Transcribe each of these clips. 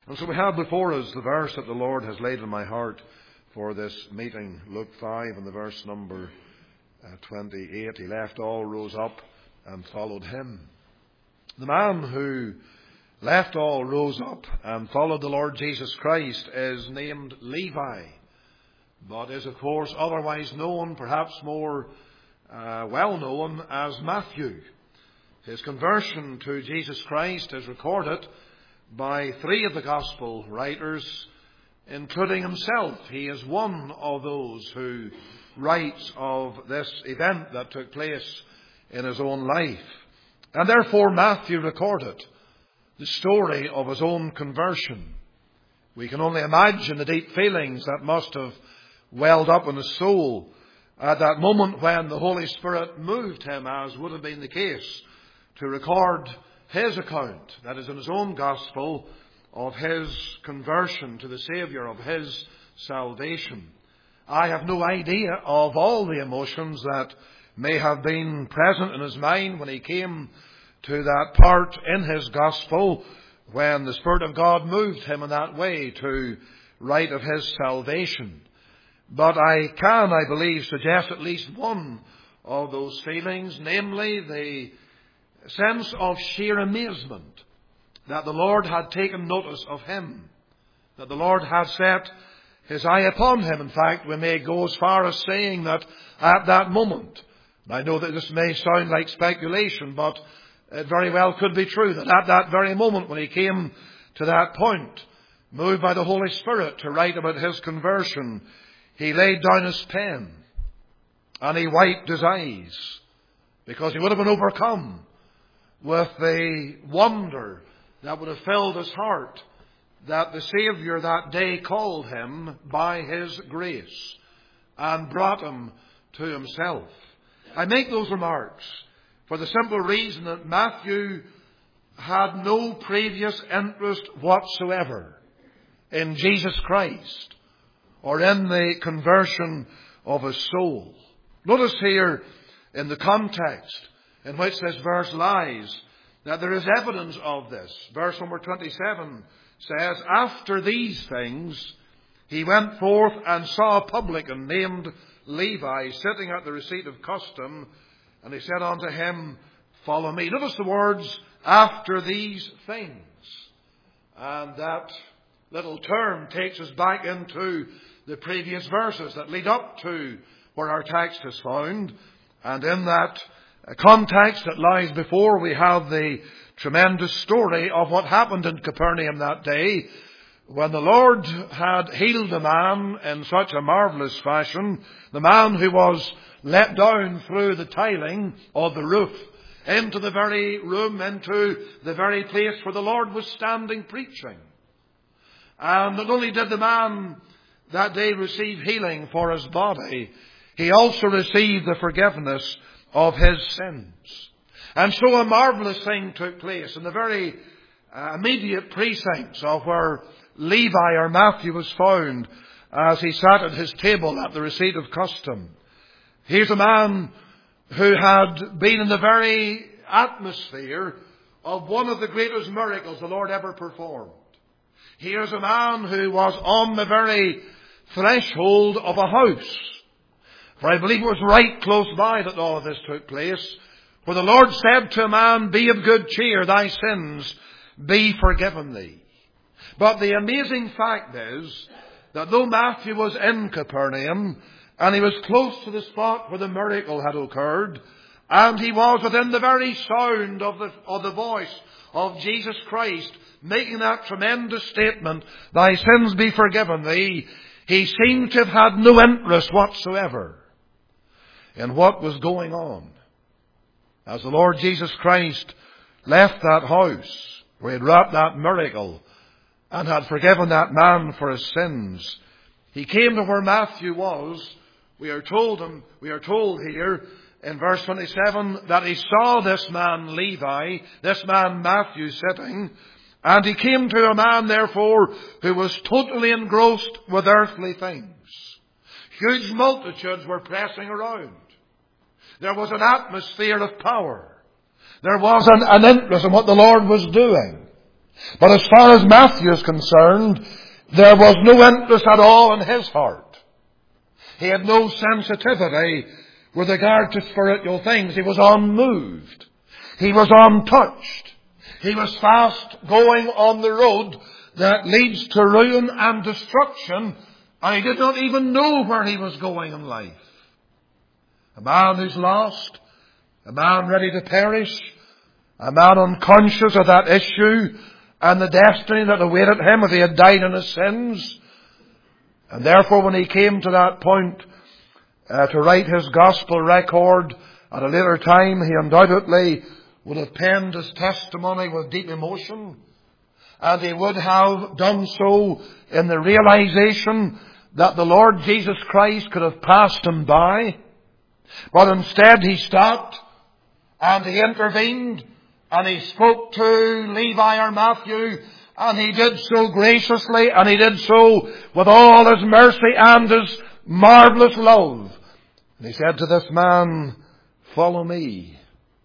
And so we have before us the verse that the Lord has laid in my heart for this meeting, Luke 5 and the verse number 28. He left all, rose up and followed him. The man who left all, rose up and followed the Lord Jesus Christ is named Levi, but is of course otherwise known, perhaps more well known, as Matthew. His conversion to Jesus Christ is recorded by three of the Gospel writers, including himself. He is one of those who writes of this event that took place in his own life. And therefore Matthew recorded the story of his own conversion. We can only imagine the deep feelings that must have welled up in his soul at that moment when the Holy Spirit moved him, as would have been the case, to record his account, that is in his own gospel, of his conversion to the Saviour, of his salvation. I have no idea of all the emotions that may have been present in his mind when he came to that part in his gospel when the Spirit of God moved him in that way to write of his salvation. But I can, I believe, suggest at least one of those feelings, namely the sense of sheer amazement that the Lord had taken notice of him, that the Lord had set his eye upon him. In fact, we may go as far as saying that at that moment, and I know that this may sound like speculation, but it very well could be true, that at that very moment when he came to that point, moved by the Holy Spirit to write about his conversion, he laid down his pen and he wiped his eyes, because he would have been overcome with the wonder that would have filled his heart that the Saviour that day called him by his grace and brought him to himself. I make those remarks for the simple reason that Matthew had no previous interest whatsoever in Jesus Christ or in the conversion of his soul. Notice here in the context in which this verse lies that there is evidence of this. Verse number 27 says, "After these things he went forth and saw a publican named Levi sitting at the receipt of custom, and he said unto him, Follow me." Notice the words, "after these things." And that little term takes us back into the previous verses that lead up to where our text is found. And in that context that lies before, we have the tremendous story of what happened in Capernaum that day when the Lord had healed a man in such a marvellous fashion, the man who was let down through the tiling of the roof into the very room, into the very place where the Lord was standing preaching. And not only did the man that day receive healing for his body, he also received the forgiveness of his sins. And so a marvellous thing took place in the very immediate precincts of where Levi or Matthew was found as he sat at his table at the receipt of custom. Here's a man who had been in the very atmosphere of one of the greatest miracles the Lord ever performed. Here's a man who was on the very threshold of a house. For I believe it was right close by that all of this took place, where the Lord said to a man, "Be of good cheer, thy sins be forgiven thee." But the amazing fact is that though Matthew was in Capernaum, and he was close to the spot where the miracle had occurred, and he was within the very sound of the voice of Jesus Christ making that tremendous statement, "Thy sins be forgiven thee," he seemed to have had no interest whatsoever in what was going on. As the Lord Jesus Christ left that house where he had wrought that miracle and had forgiven that man for his sins, he came to where Matthew was. We are told here in verse 27 that he saw this man Levi, this man Matthew, sitting, and he came to a man, therefore, who was totally engrossed with earthly things. Huge multitudes were pressing around. There was an atmosphere of power. There was an interest in what the Lord was doing. But as far as Matthew is concerned, there was no interest at all in his heart. He had no sensitivity with regard to spiritual things. He was unmoved. He was untouched. He was fast going on the road that leads to ruin and destruction, and he did not even know where he was going in life. A man who's lost, a man ready to perish, a man unconscious of that issue and the destiny that awaited him if he had died in his sins. And therefore, when he came to that point to write his gospel record at a later time, he undoubtedly would have penned his testimony with deep emotion. And he would have done so in the realization that the Lord Jesus Christ could have passed him by. But instead he stopped and he intervened and he spoke to Levi or Matthew, and he did so graciously, and he did so with all his mercy and his marvelous love. And he said to this man, "Follow me."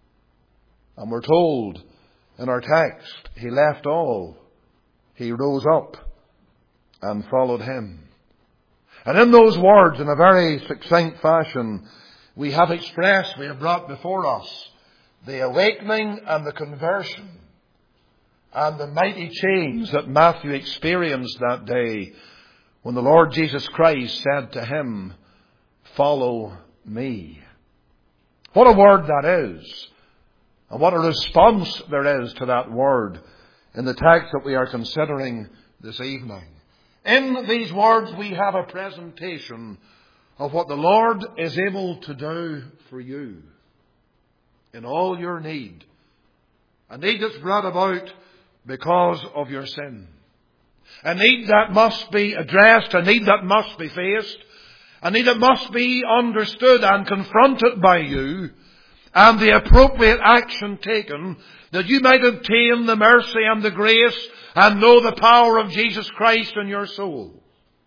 And we're told in our text, he left all. He rose up and followed him. And in those words, in a very succinct fashion, we have brought before us the awakening and the conversion and the mighty change that Matthew experienced that day when the Lord Jesus Christ said to him, "Follow me." What a word that is, and what a response there is to that word in the text that we are considering this evening. In these words we have a presentation of what the Lord is able to do for you in all your need. A need that's brought about because of your sin. A need that must be addressed, a need that must be faced, a need that must be understood and confronted by you, and the appropriate action taken that you might obtain the mercy and the grace and know the power of Jesus Christ in your soul.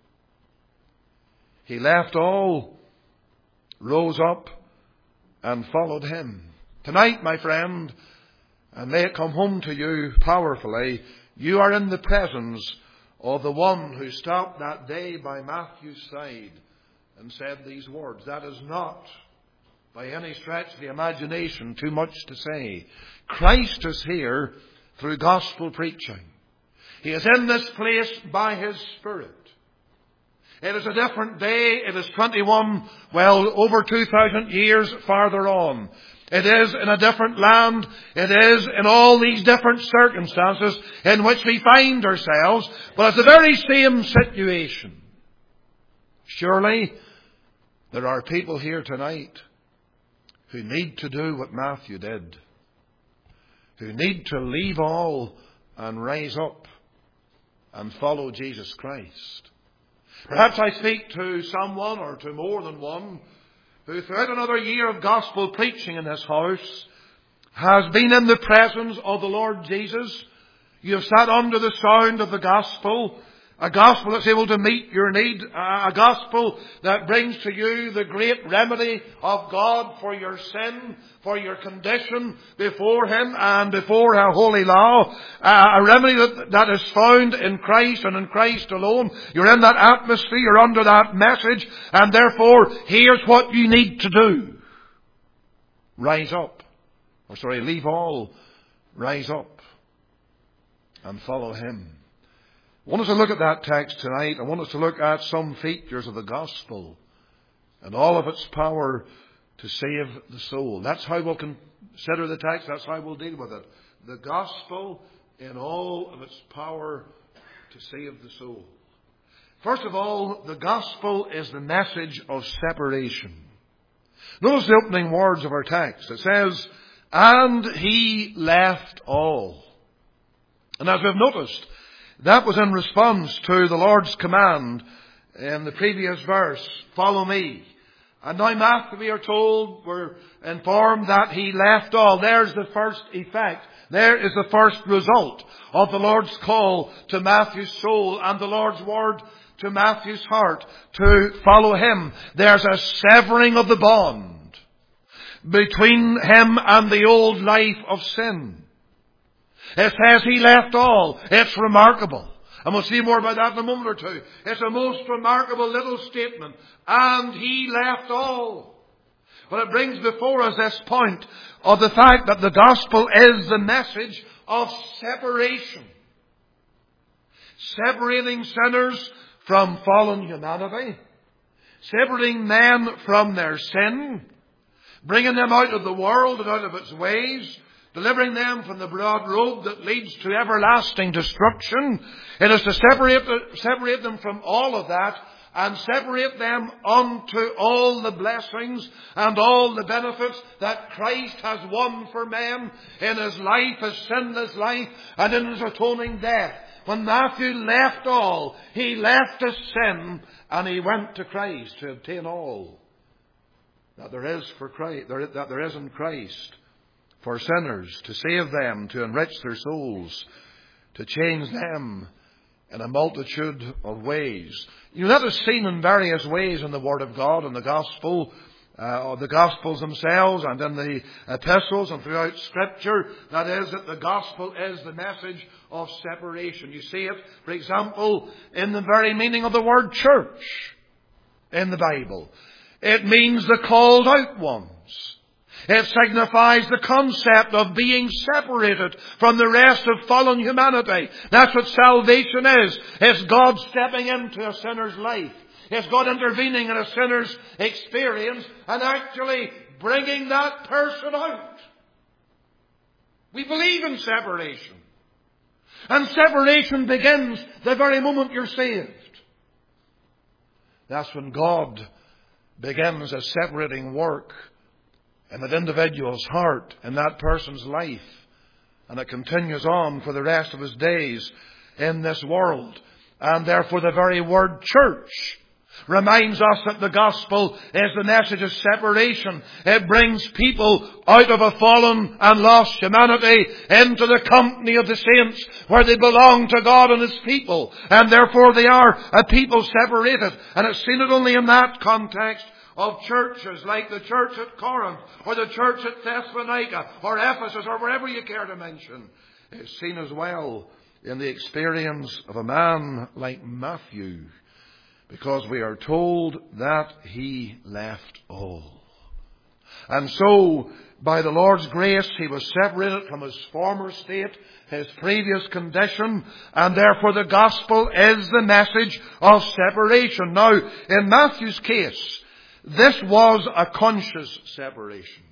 He left all, rose up, and followed him. Tonight, my friend, and may it come home to you powerfully, you are in the presence of the one who stopped that day by Matthew's side and said these words. That is not, by any stretch of the imagination, too much to say. Christ is here through gospel preaching. He is in this place by His Spirit. It is a different day. It is over 2,000 years farther on. It is in a different land. It is in all these different circumstances in which we find ourselves. But it's the very same situation. Surely there are people here tonight who need to do what Matthew did. Who need to leave all and rise up and follow Jesus Christ. Perhaps I speak to someone or to more than one who throughout another year of gospel preaching in this house has been in the presence of the Lord Jesus. You have sat under the sound of the gospel, a gospel that's able to meet your need, a gospel that brings to you the great remedy of God for your sin, for your condition before Him and before our holy law, a remedy that is found in Christ and in Christ alone. You're in that atmosphere, you're under that message, and therefore here's what you need to do. Leave all, rise up and follow Him. I want us to look at that text tonight. I want us to look at some features of the gospel and all of its power to save the soul. That's how we'll consider the text. That's how we'll deal with it. The gospel in all of its power to save the soul. First of all, the gospel is the message of separation. Notice the opening words of our text. It says, "And He left all." And as we've noticed, that was in response to the Lord's command in the previous verse, "Follow me." And now Matthew, we're informed that He left all. There's the first effect. There is the first result of the Lord's call to Matthew's soul and the Lord's word to Matthew's heart to follow Him. There's a severing of the bond between him and the old life of sin. It says He left all. It's remarkable. And we'll see more about that in a moment or two. It's a most remarkable little statement. And He left all. But it brings before us this point of the fact that the gospel is the message of separation. Separating sinners from fallen humanity. Separating men from their sin. Bringing them out of the world and out of its ways. Delivering them from the broad road that leads to everlasting destruction. It is to separate them from all of that and separate them unto all the blessings and all the benefits that Christ has won for men in His life, His sinless life, and in His atoning death. When Matthew left all, he left his sin and he went to Christ to obtain all that there is for Christ, that there is in Christ. For sinners, to save them, to enrich their souls, to change them in a multitude of ways. You know, that is seen in various ways in the Word of God, in the Gospel, the Gospels themselves, and in the epistles and throughout Scripture. That is, that the Gospel is the message of separation. You see it, for example, in the very meaning of the word church in the Bible. It means the called out ones. It signifies the concept of being separated from the rest of fallen humanity. That's what salvation is. It's God stepping into a sinner's life. It's God intervening in a sinner's experience and actually bringing that person out. We believe in separation. And separation begins the very moment you're saved. That's when God begins a separating work in that individual's heart, in that person's life. And it continues on for the rest of his days in this world. And therefore the very word church reminds us that the gospel is the message of separation. It brings people out of a fallen and lost humanity into the company of the saints, where they belong to God and His people. And therefore they are a people separated. And it's seen not only in that context of churches like the church at Corinth, or the church at Thessalonica, or Ephesus, or wherever you care to mention. It's seen as well in the experience of a man like Matthew, because we are told that he left all. And so, by the Lord's grace, he was separated from his former state, his previous condition, and therefore the gospel is the message of separation. Now, in Matthew's case, this was a conscious separation.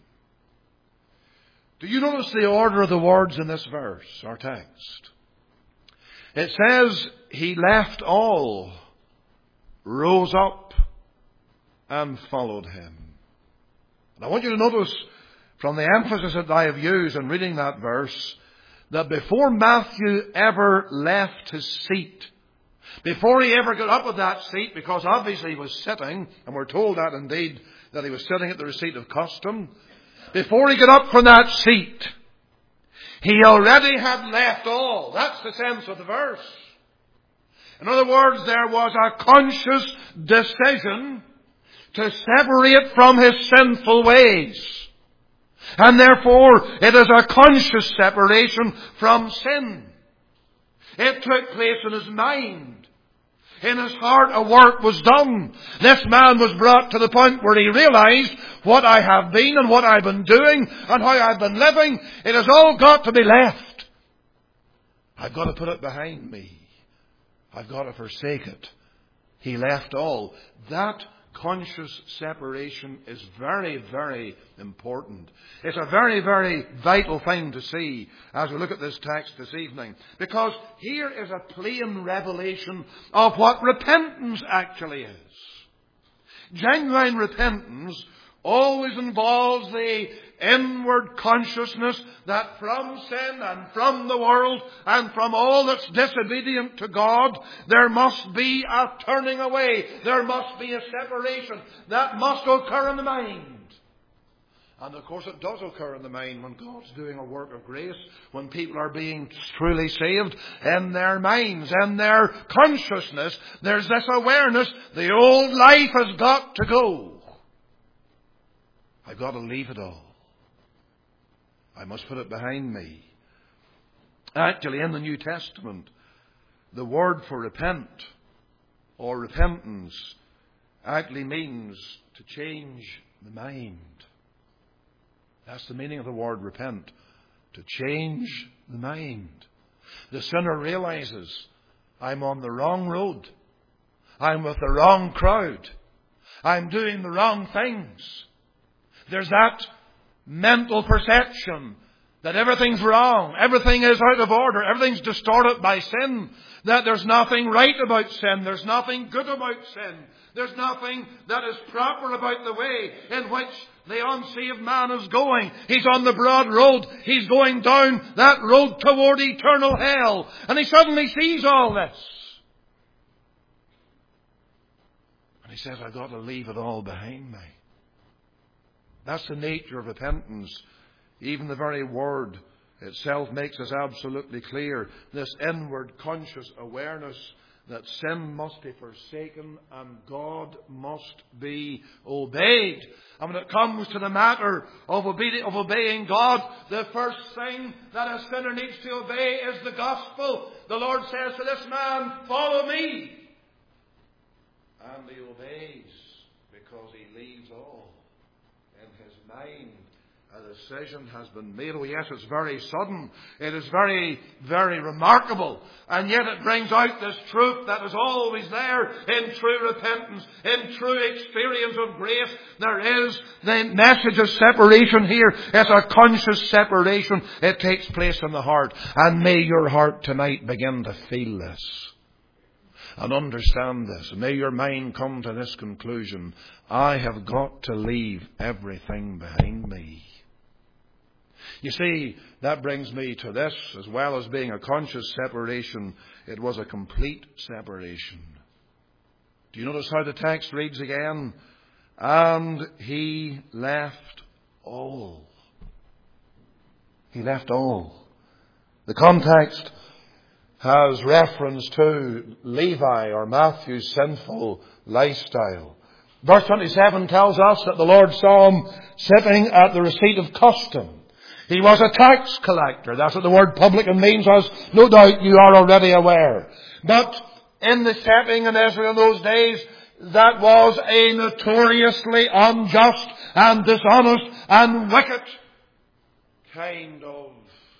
Do you notice the order of the words in this verse, our text? It says, he left all, rose up, and followed him. And I want you to notice from the emphasis that I have used in reading that verse, that before Matthew ever left his seat, before he ever got up at that seat, because obviously he was sitting, and we're told that indeed, that he was sitting at the receipt of custom. Before he got up from that seat, he already had left all. That's the sense of the verse. In other words, there was a conscious decision to separate from his sinful ways. And therefore, it is a conscious separation from sin. It took place in his mind. In his heart a work was done. This man was brought to the point where he realized what I have been and what I've been doing and how I've been living. It has all got to be left. I've got to put it behind me. I've got to forsake it. He left all. That conscious separation is very, very important. It's a very, very vital thing to see as we look at this text this evening. Because here is a plain revelation of what repentance actually is. Genuine repentance always involves the inward consciousness that from sin and from the world and from all that's disobedient to God, there must be a turning away. There must be a separation that must occur in the mind. And of course it does occur in the mind when God's doing a work of grace, when people are being truly saved in their minds, in their consciousness. There's this awareness, the old life has got to go. I've got to leave it all. I must put it behind me. Actually, in the New Testament, the word for repent or repentance actually means to change the mind. That's the meaning of the word repent. To change the mind. The sinner realizes, I'm on the wrong road. I'm with the wrong crowd. I'm doing the wrong things. There's that mental perception that everything's wrong, everything is out of order, everything's distorted by sin, that there's nothing right about sin, there's nothing good about sin, there's nothing that is proper about the way in which the unsaved man is going. He's on the broad road, he's going down that road toward eternal hell, and he suddenly sees all this. And he says, I've got to leave it all behind me. That's the nature of repentance. Even the very word itself makes us absolutely clear. This inward conscious awareness that sin must be forsaken and God must be obeyed. And when it comes to the matter of obeying God, the first thing that a sinner needs to obey is the gospel. The Lord says to this man, follow me. And he obeys because he leaves all in his mind. A decision has been made. Oh yes, it's very sudden. It is very, very remarkable. And yet it brings out this truth that is always there in true repentance, in true experience of grace. There is the message of separation here. It's a conscious separation. It takes place in the heart. And may your heart tonight begin to feel this and understand this. May your mind come to this conclusion. I have got to leave everything behind me. You see, that brings me to this. As well as being a conscious separation, it was a complete separation. Do you notice how the text reads again? And he left all. He left all. The context has reference to Levi or Matthew's sinful lifestyle. Verse 27 tells us that the Lord saw him sitting at the receipt of custom. He was a tax collector. That's what the word publican means, as no doubt you are already aware. But in the setting in Israel in those days, that was a notoriously unjust and dishonest and wicked kind of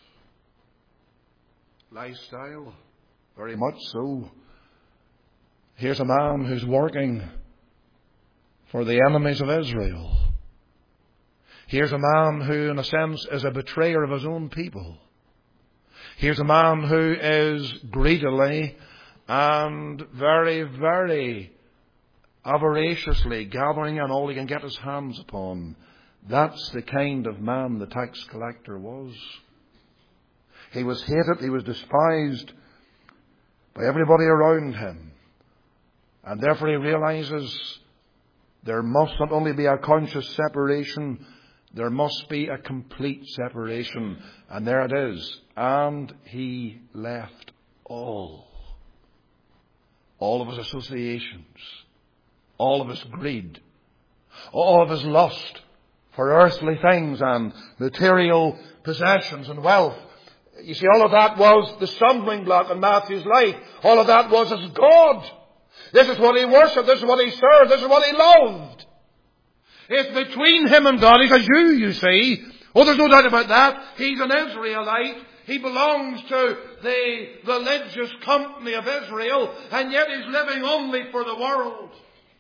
lifestyle. Very much so. Here's a man who's working for the enemies of Israel. Here's a man who, in a sense, is a betrayer of his own people. Here's a man who is greedily and very, very avariciously gathering in all he can get his hands upon. That's the kind of man the tax collector was. He was hated, he was despised by everybody around him. And therefore he realizes there must not only be a conscious separation, there must be a complete separation. And there it is. And he left all. All of his associations. All of his greed. All of his lust for earthly things and material possessions and wealth. You see, all of that was the stumbling block in Matthew's life. All of that was his God. This is what he worshipped. This is what he served. This is what he loved. It's between him and God. He's a Jew, you see. Oh, there's no doubt about that. He's an Israelite. He belongs to the religious company of Israel. And yet he's living only for the world.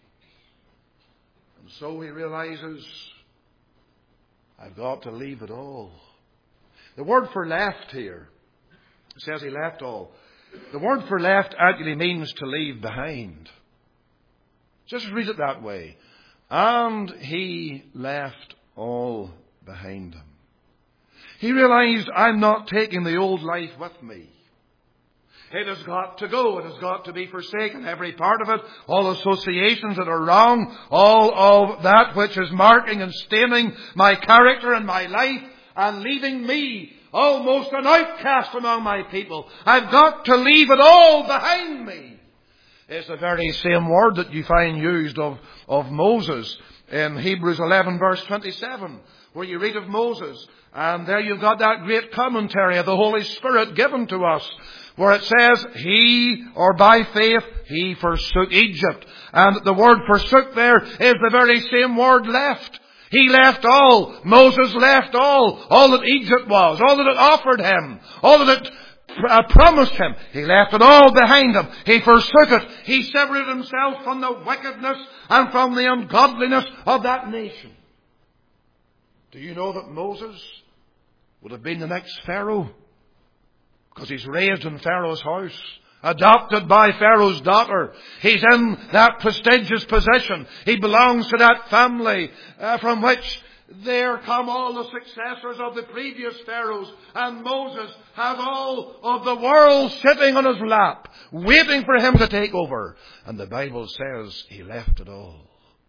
And so he realizes, I've got to leave it all. The word for left here, it says he left all. The word for left actually means to leave behind. Just read it that way. And he left all behind him. He realized, I'm not taking the old life with me. It has got to go. It has got to be forsaken. Every part of it, all associations that are wrong, all of that which is marking and staining my character and my life, and leaving me almost an outcast among my people. I've got to leave it all behind me. is the very same word that you find used of Moses in Hebrews 11 verse 27, where you read of Moses. And there you've got that great commentary of the Holy Spirit given to us, where it says, he, or by faith, he forsook Egypt. And the word forsook there is the very same word left. He left all. Moses left all that Egypt was, all that it offered him, all that it promised him. He left it all behind him. He forsook it. He separated himself from the wickedness and from the ungodliness of that nation. Do you know that Moses would have been the next Pharaoh? Because he's raised in Pharaoh's house, adopted by Pharaoh's daughter. He's in that prestigious position. He belongs to that family from which there come all the successors of the previous pharaohs. And Moses has all of the world sitting on his lap, waiting for him to take over. And the Bible says he left it all.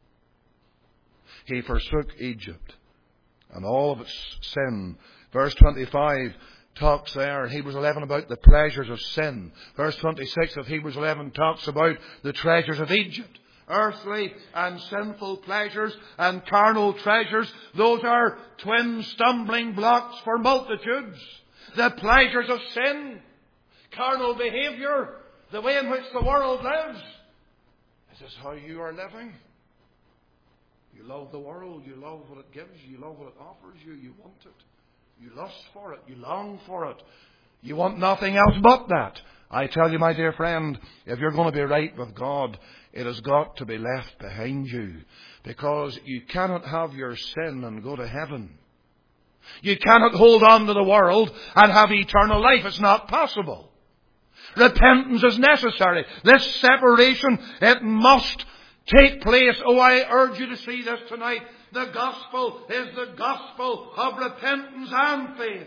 He forsook Egypt and all of its sin. Verse 25 talks there in Hebrews 11 about the pleasures of sin. Verse 26 of Hebrews 11 talks about the treasures of Egypt. Earthly and sinful pleasures and carnal treasures. Those are twin stumbling blocks for multitudes. The pleasures of sin, carnal behavior, the way in which the world lives. Is this how you are living? You love the world. You love what it gives you. You love what it offers you. You want it. You lust for it. You long for it. You want nothing else but that. I tell you, my dear friend, if you're going to be right with God, it has got to be left behind you. Because you cannot have your sin and go to heaven. You cannot hold on to the world and have eternal life. It's not possible. Repentance is necessary. This separation, it must take place. Oh, I urge you to see this tonight. The gospel is the gospel of repentance and faith.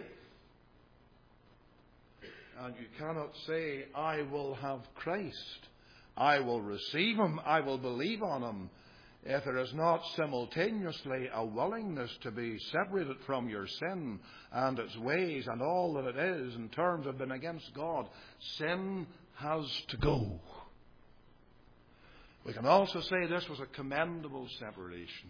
And you cannot say, I will have Christ. I will receive Him. I will believe on Him. If there is not simultaneously a willingness to be separated from your sin and its ways and all that it is in terms of being against God, sin has to go. We can also say this was a commendable separation.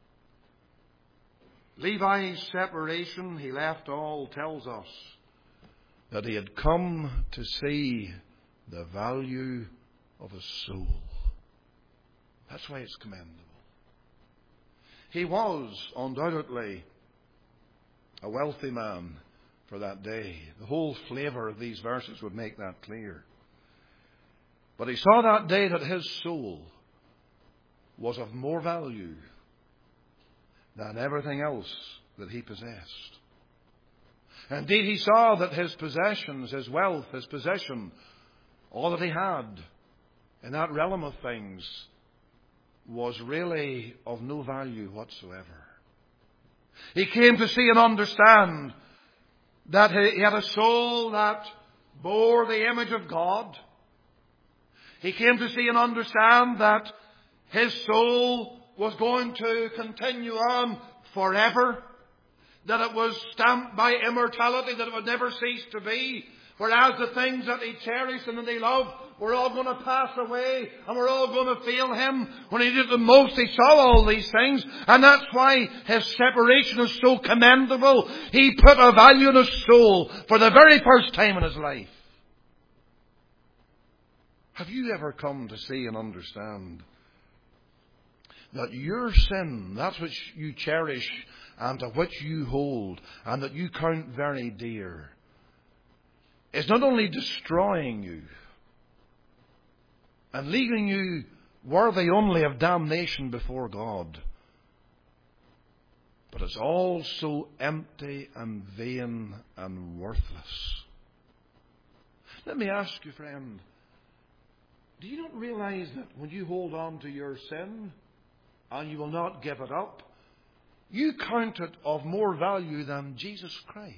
Levi's separation, he left all, tells us that he had come to see the value of his soul. That's why it's commendable. He was undoubtedly a wealthy man for that day. The whole flavour of these verses would make that clear. But he saw that day that his soul was of more value than everything else that he possessed. Indeed, he saw that his possessions, his wealth, his position, all that he had in that realm of things was really of no value whatsoever. He came to see and understand that he had a soul that bore the image of God. He came to see and understand that his soul was going to continue on forever, that it was stamped by immortality, that it would never cease to be, whereas the things that he cherished and that he loved were all going to pass away, and we're all going to fail him. When he did the most, he saw all these things, and that's why his separation is so commendable. He put a value in his soul for the very first time in his life. Have you ever come to see and understand that your sin, that which you cherish and to which you hold and that you count very dear, is not only destroying you and leaving you worthy only of damnation before God, but it's all so empty and vain and worthless? Let me ask you, friend, do you not realize that when you hold on to your sin and you will not give it up, you count it of more value than Jesus Christ?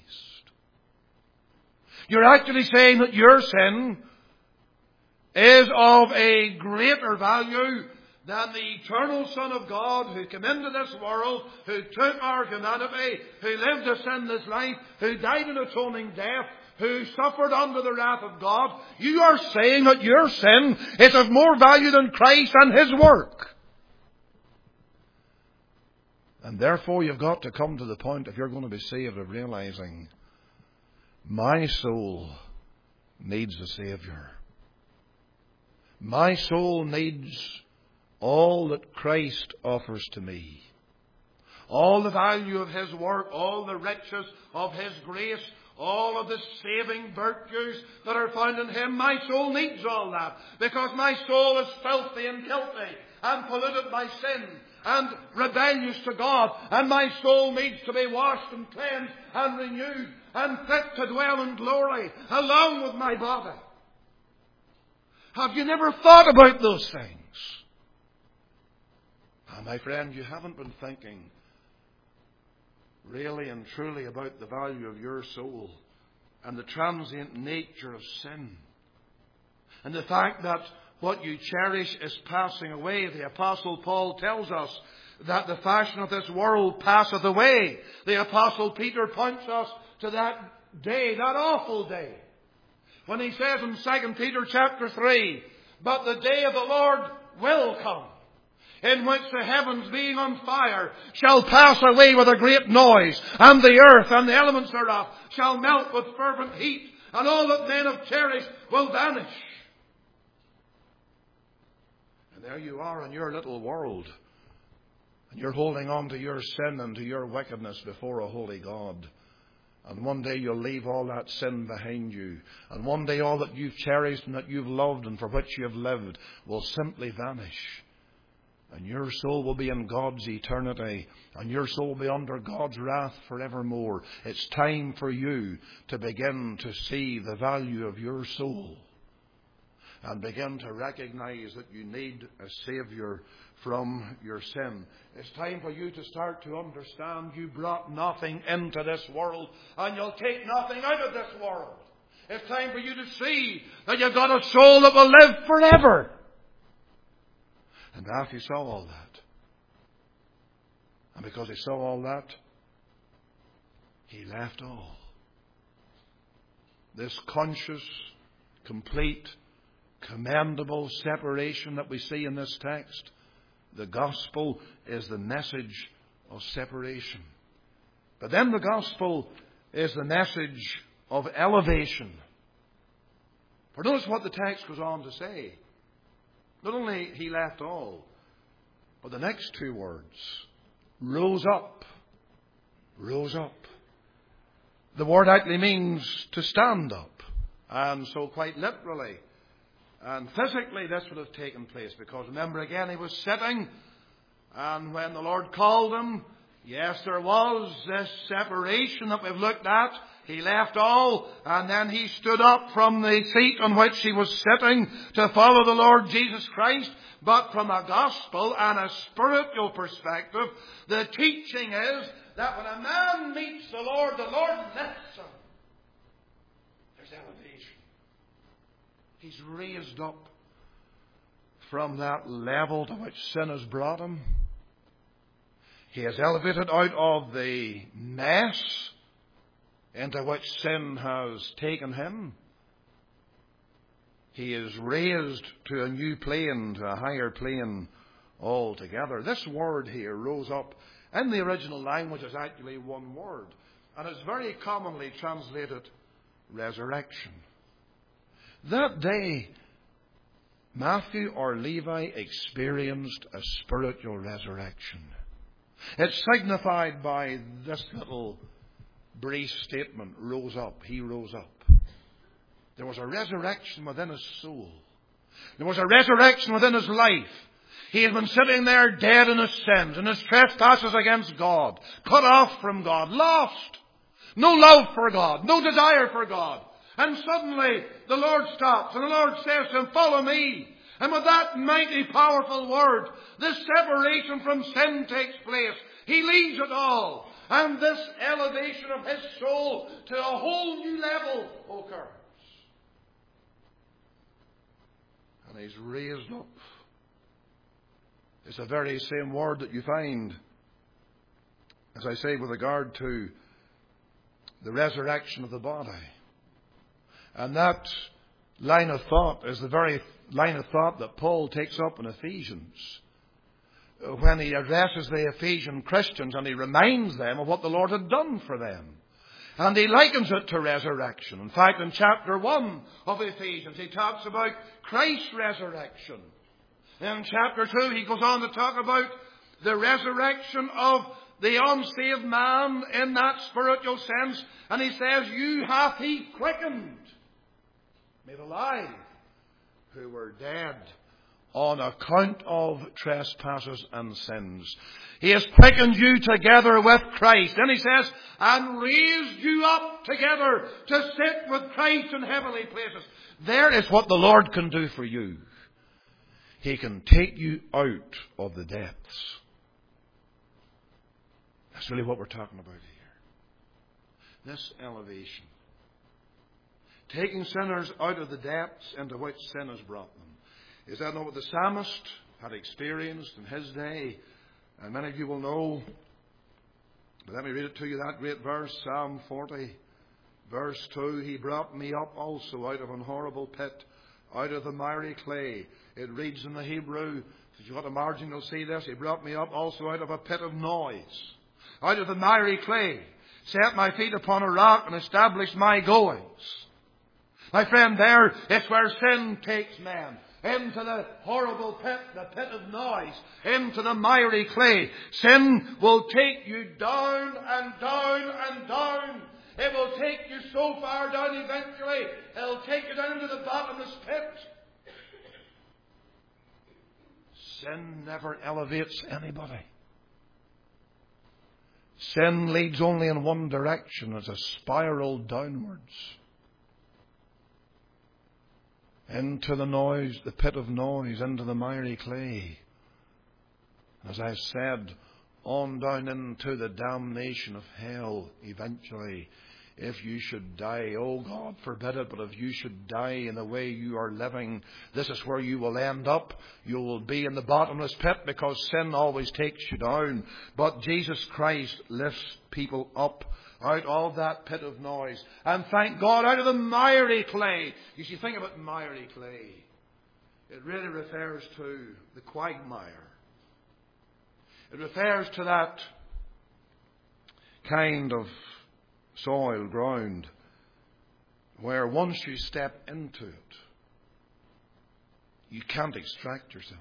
You're actually saying that your sin is of a greater value than the eternal Son of God who came into this world, who took our humanity, who lived a sinless life, who died an atoning death, who suffered under the wrath of God, you are saying that your sin is of more value than Christ and His work. And therefore you've got to come to the point, if you're going to be saved, of realizing, my soul needs a Saviour. My soul needs all that Christ offers to me. All the value of His work, all the riches of His grace, all of the saving virtues that are found in Him. My soul needs all that, because my soul is filthy and guilty and polluted by sin and rebellious to God, and my soul needs to be washed and cleansed and renewed and fit to dwell in glory along with my body. Have you never thought about those things? My friend, you haven't been thinking really and truly about the value of your soul and the transient nature of sin, and the fact that what you cherish is passing away. The Apostle Paul tells us that the fashion of this world passeth away. The Apostle Peter points us to that day, that awful day, when he says in 2 Peter chapter 3, but the day of the Lord will come, in which the heavens being on fire shall pass away with a great noise, and the earth and the elements thereof shall melt with fervent heat, and all that men have cherished will vanish. And there you are in your little world, and you're holding on to your sin and to your wickedness before a holy God. And one day you'll leave all that sin behind you. And one day all that you've cherished and that you've loved and for which you have lived will simply vanish. And your soul will be in God's eternity. And your soul will be under God's wrath forevermore. It's time for you to begin to see the value of your soul. And begin to recognize that you need a Saviour from your sin. It's time for you to start to understand you brought nothing into this world, and you'll take nothing out of this world. It's time for you to see that you've got a soul that will live forever. And Matthew saw all that. And because he saw all that, he left all. This conscious, complete, commendable separation that we see in this text, the gospel is the message of separation. But then the gospel is the message of elevation. For notice what the text goes on to say. Not only he left all, but the next two words, rose up. Rose up. The word actually means to stand up. And so quite literally and physically this would have taken place, because remember again, he was sitting, and when the Lord called him, yes, there was this separation that we've looked at. He left all, and then he stood up from the seat on which he was sitting to follow the Lord Jesus Christ. But from a gospel and a spiritual perspective, the teaching is that when a man meets the Lord lifts him. There's elevation. He's raised up from that level to which sin has brought him. He is elevated out of the mess into which sin has taken him. He is raised to a new plane, to a higher plane altogether. This word here, rose up, in the original language is actually one word, and is very commonly translated resurrection. That day, Matthew or Levi experienced a spiritual resurrection. It's signified by this little brief statement, rose up. He rose up. There was a resurrection within his soul. There was a resurrection within his life. He had been sitting there dead in his sins and his trespasses against God, cut off from God, lost. No love for God, no desire for God. And suddenly the Lord stops and the Lord says to him, follow me. And with that mighty, powerful word, this separation from sin takes place. He leaves it all. And this elevation of his soul to a whole new level occurs. And he's raised up. It's the very same word that you find, as I say, with regard to the resurrection of the body. And that line of thought is the very line of thought that Paul takes up in Ephesians, when he addresses the Ephesian Christians and he reminds them of what the Lord had done for them. And he likens it to resurrection. In fact, in chapter 1 of Ephesians, he talks about Christ's resurrection. In chapter 2, he goes on to talk about the resurrection of the unsaved man in that spiritual sense. And he says, you hath he quickened, made alive, who were dead on account of trespasses and sins. He has quickened you together with Christ. Then he says, and raised you up together to sit with Christ in heavenly places. There is what the Lord can do for you. He can take you out of the depths. That's really what we're talking about here. This elevation. Taking sinners out of the depths into which sin has brought them. Is that not what the psalmist had experienced in his day? And many of you will know. But let me read it to you, that great verse, Psalm 40, verse 2. He brought me up also out of an horrible pit, out of the miry clay. It reads in the Hebrew, if you've got a margin, you'll see this. He brought me up also out of a pit of noise, out of the miry clay, set my feet upon a rock and established my goings. My friend, there it's where sin takes men. Into the horrible pit, the pit of noise, into the miry clay. Sin will take you down and down and down. It will take you so far down eventually, it'll take you down to the bottomless pit. Sin never elevates anybody. Sin leads only in one direction. It's a spiral downwards. Into the noise, the pit of noise, into the miry clay. As I said, on down into the damnation of hell eventually. If you should die, oh God forbid it, but if you should die in the way you are living, this is where you will end up. You will be in the bottomless pit because sin always takes you down. But Jesus Christ lifts people up out of that pit of noise. And thank God, out of the miry clay. You see, think about miry clay. It really refers to the quagmire. It refers to that kind of soil, ground, where once you step into it, you can't extract yourself.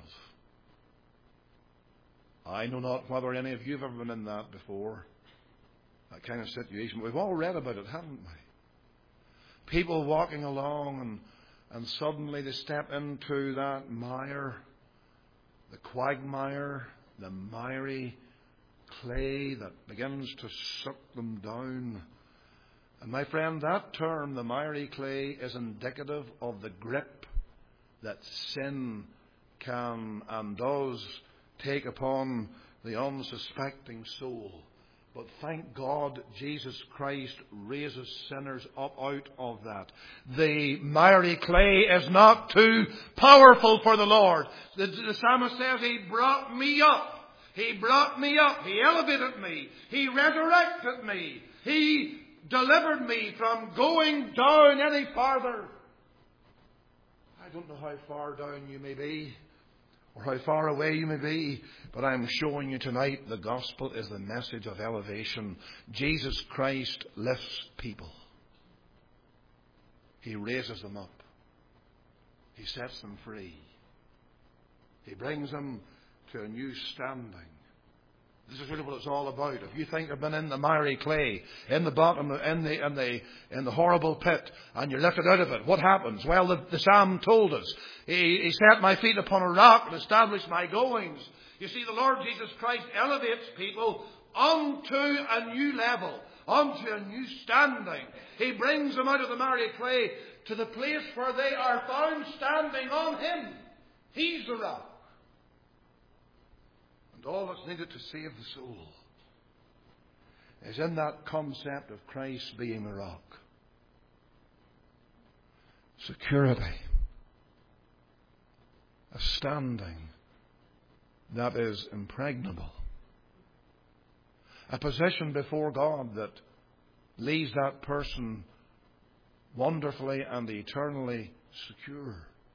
I know not whether any of you have ever been in that before. That kind of situation. We've all read about it, haven't we? People walking along and suddenly they step into that mire, the quagmire, the miry clay that begins to suck them down. And my friend, that term, the miry clay, is indicative of the grip that sin can and does take upon the unsuspecting soul. But thank God Jesus Christ raises sinners up out of that. The miry clay is not too powerful for the Lord. The psalmist says, He brought me up. He brought me up. He elevated me. He resurrected me. He delivered me from going down any farther. I don't know how far down you may be, or how far away you may be, but I'm showing you tonight the gospel is the message of elevation. Jesus Christ lifts people. He raises them up. He sets them free. He brings them to a new standing. This is really what it's all about. If you think I've been in the miry clay, in the bottom, in the horrible pit, and you're lifted out of it, what happens? Well, the psalm told us. He set my feet upon a rock and established my goings. You see, the Lord Jesus Christ elevates people onto a new level, onto a new standing. He brings them out of the miry clay to the place where they are found standing on Him. He's the rock. And all that's needed to save the soul is in that concept of Christ being the rock. Security. A standing that is impregnable. A position before God that leaves that person wonderfully and eternally secure.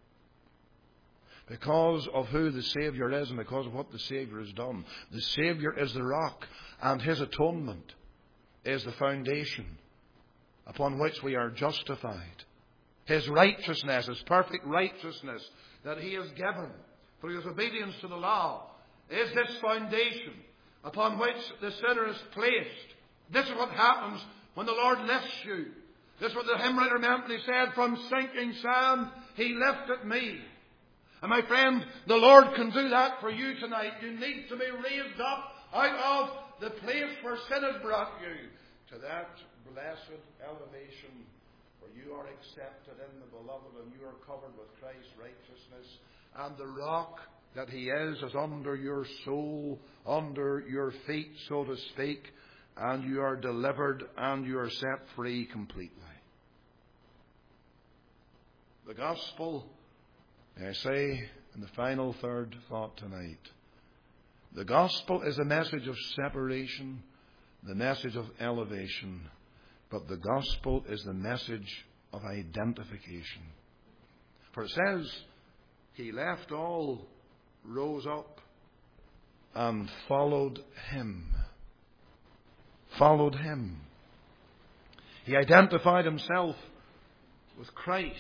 Because of who the Saviour is and because of what the Saviour has done. The Saviour is the rock, and His atonement is the foundation upon which we are justified. His righteousness, His perfect righteousness that He has given through His obedience to the law, is this foundation upon which the sinner is placed. This is what happens when the Lord lifts you. This is what the hymn writer meant when he said, "From sinking sand He lifted me." And my friend, the Lord can do that for you tonight. You need to be raised up out of the place where sin has brought you to that blessed elevation where you are accepted in the Beloved and you are covered with Christ's righteousness. And the rock that He is under your soul, under your feet, so to speak, and you are delivered and you are set free completely. The gospel, I say in the final third thought tonight, the gospel is a message of separation, the message of elevation, but the gospel is the message of identification. For it says, He left all, rose up, and followed Him. Followed Him. He identified Himself with Christ.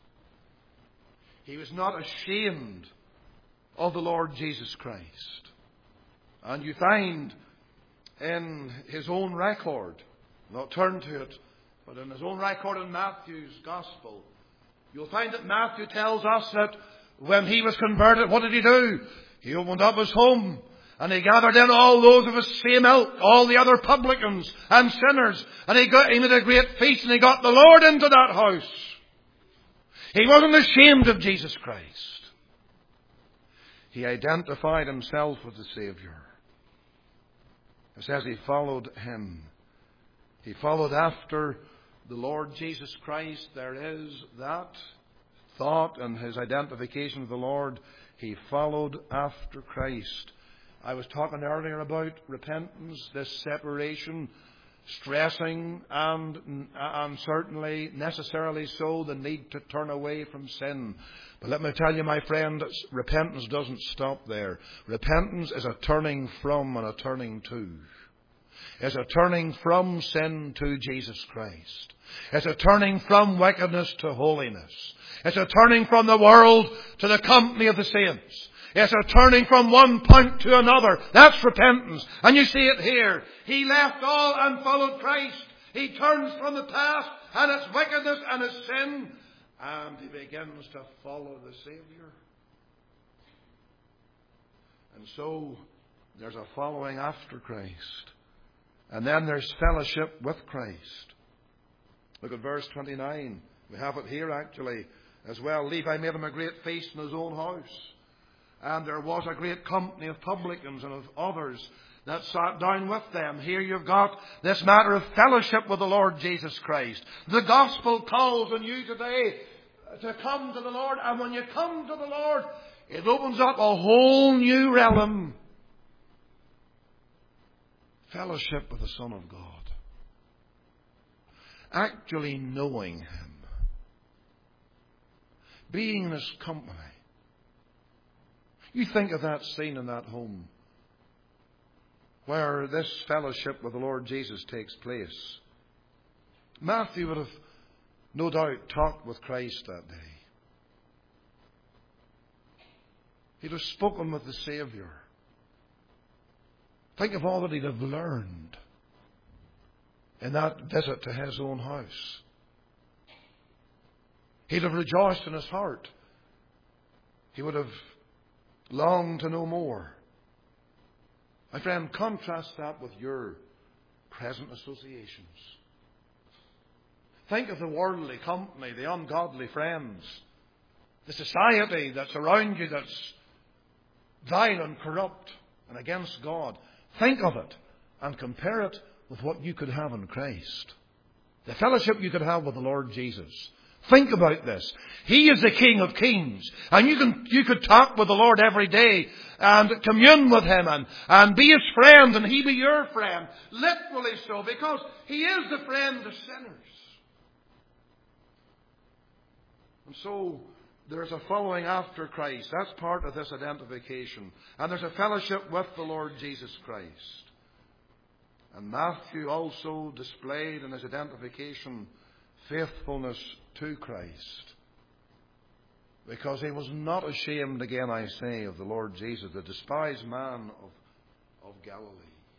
He was not ashamed of the Lord Jesus Christ. And you find in His own record, not turn to it, but in His own record in Matthew's Gospel, you'll find that Matthew tells us that when He was converted, what did He do? He opened up His home and He gathered in all those of His same ilk, all the other publicans and sinners, and He made a great feast and He got the Lord into that house. He wasn't ashamed of Jesus Christ. He identified Himself with the Saviour. It says He followed Him. He followed after the Lord Jesus Christ. There is that thought and His identification of the Lord. He followed after Christ. I was talking earlier about repentance, this separation, stressing and certainly necessarily so the need to turn away from sin. But let me tell you, my friend, repentance doesn't stop there. Repentance is a turning from and a turning to. It's a turning from sin to Jesus Christ. It's a turning from wickedness to holiness. It's a turning from the world to the company of the saints. It's a turning from one point to another. That's repentance. And you see it here. He left all and followed Christ. He turns from the past and its wickedness and its sin, and he begins to follow the Saviour. And so there's a following after Christ. And then there's fellowship with Christ. Look at verse 29. We have it here actually as well. Levi made him a great feast in his own house. And there was a great company of publicans and of others that sat down with them. Here you've got this matter of fellowship with the Lord Jesus Christ. The gospel calls on you today to come to the Lord. And when you come to the Lord, it opens up a whole new realm. Fellowship with the Son of God. Actually knowing Him. Being in His company. You think of that scene in that home where this fellowship with the Lord Jesus takes place. Matthew would have no doubt talked with Christ that day. He'd have spoken with the Saviour. Think of all that he'd have learned in that visit to his own house. He'd have rejoiced in his heart. He would have longed to know more. My friend, contrast that with your present associations. Think of the worldly company, the ungodly friends, the society that's around you that's vile and corrupt and against God. Think of it and compare it with what you could have in Christ. The fellowship you could have with the Lord Jesus. Think about this. He is the King of Kings. And you could talk with the Lord every day and commune with Him and be His friend and He be your friend. Literally so, because He is the friend of sinners. And so there's a following after Christ. That's part of this identification. And there's a fellowship with the Lord Jesus Christ. And Matthew also displayed in his identification faithfulness to Christ. Because he was not ashamed, again I say, of the Lord Jesus, the despised man of Galilee.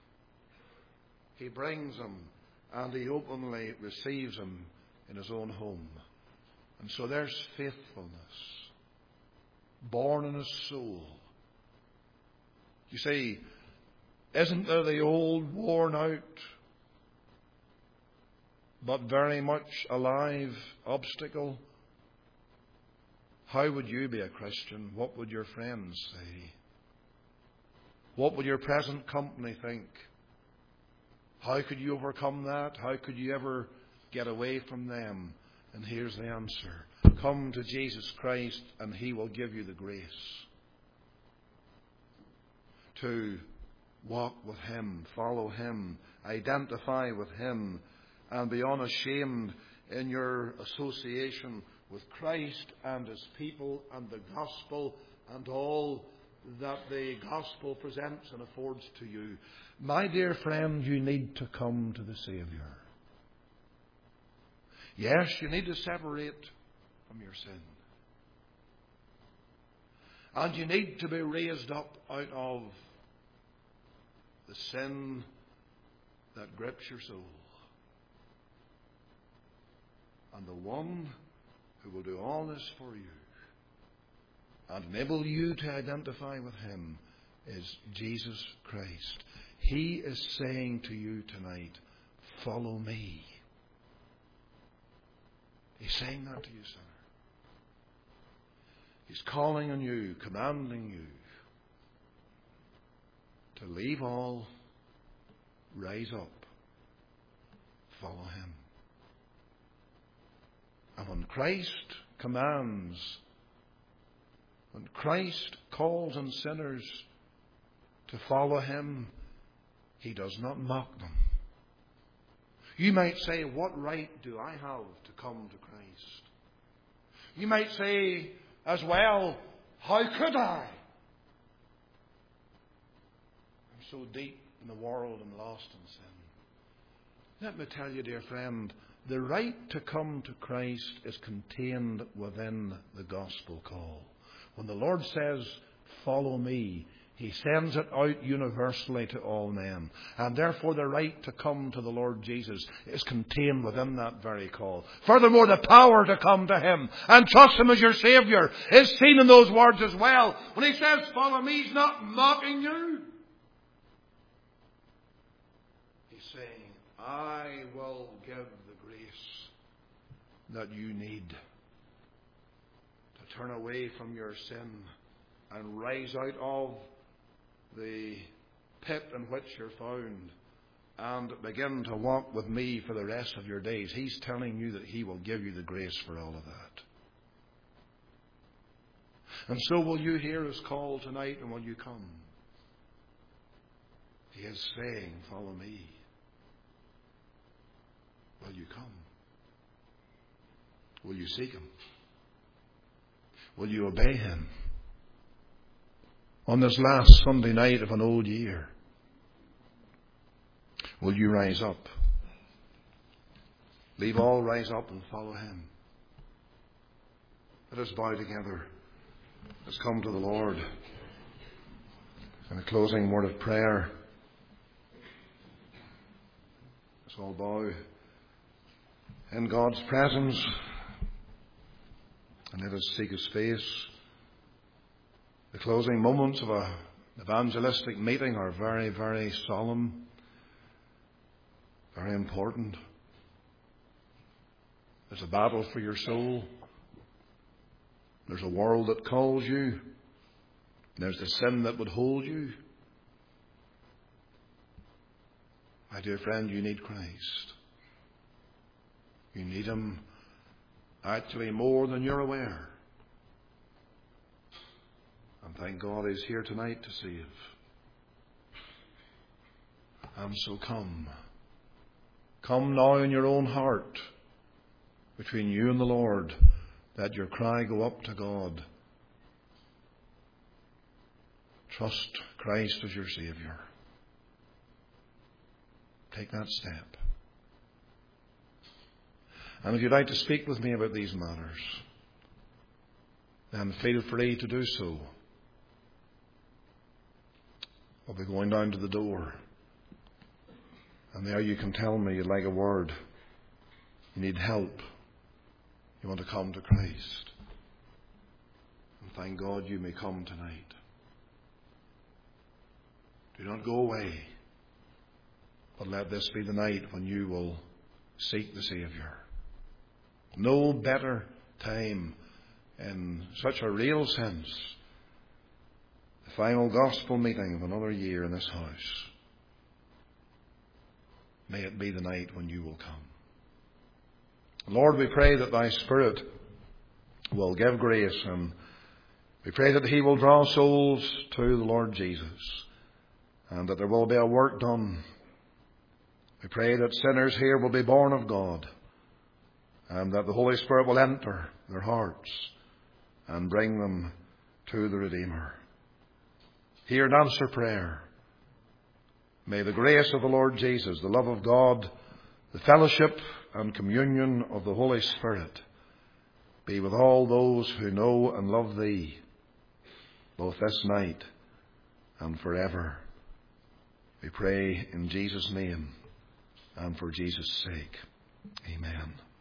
He brings him and he openly receives him in his own home. And so there's faithfulness born in his soul. You see, isn't there the old, worn out, but very much alive obstacle? How would you be a Christian? What would your friends say? What would your present company think? How could you overcome that? How could you ever get away from them? And here's the answer. Come to Jesus Christ and He will give you the grace to walk with Him, follow Him, identify with Him, and be unashamed in your association with Christ and His people and the gospel and all that the gospel presents and affords to you. My dear friend, you need to come to the Saviour. Yes, you need to separate from your sin. And you need to be raised up out of the sin that grips your soul. And the one who will do all this for you and enable you to identify with Him is Jesus Christ. He is saying to you tonight, follow me. He's saying that to you, sinner. He's calling on you, commanding you to leave all, rise up, follow Him. And when Christ commands, when Christ calls on sinners to follow Him, He does not mock them. You might say, what right do I have to come to Christ? You might say as well, how could I? I'm so deep in the world and lost in sin. Let me tell you, dear friend, the right to come to Christ is contained within the gospel call. When the Lord says, follow me, He sends it out universally to all men. And therefore the right to come to the Lord Jesus is contained within that very call. Furthermore, the power to come to Him and trust Him as your Saviour is seen in those words as well. When He says, follow me, He's not mocking you. He's saying, I will give the grace that you need to turn away from your sin and rise out of the pit in which you're found and begin to walk with me for the rest of your days. He's telling you that He will give you the grace for all of that. And so will you hear His call tonight, and will you come? He is saying, follow me. Will you come? Will you seek Him? Will you obey Him? On this last Sunday night of an old year, will you rise up? Leave all, rise up and follow Him. Let us bow together. Let's come to the Lord in a closing word of prayer. Let's all bow in God's presence and let us seek His face. The closing moments of an evangelistic meeting are very, very solemn, very important. There's a battle for your soul. There's a world that calls you. There's the sin that would hold you. My dear friend, you need Christ. You need Him actually more than you're aware. And thank God He's here tonight to save. And so come. Come now in your own heart, between you and the Lord. let your cry go up to God. Trust Christ as your Saviour. Take that step. And if you'd like to speak with me about these matters, then feel free to do so. I'll be going down to the door. And there you can tell me you'd like a word. You need help. You want to come to Christ. And thank God you may come tonight. Do not go away. But let this be the night when you will seek the Saviour. No better time in such a real sense. The final gospel meeting of another year in this house. May it be the night when you will come. Lord, we pray that thy Spirit will give grace, and we pray that he will draw souls to the Lord Jesus, and that there will be a work done. We pray that sinners here will be born of God, and that the Holy Spirit will enter their hearts and bring them to the Redeemer. Hear and answer prayer. May the grace of the Lord Jesus, the love of God, the fellowship and communion of the Holy Spirit be with all those who know and love thee, both this night and forever. We pray in Jesus' name and for Jesus' sake. Amen.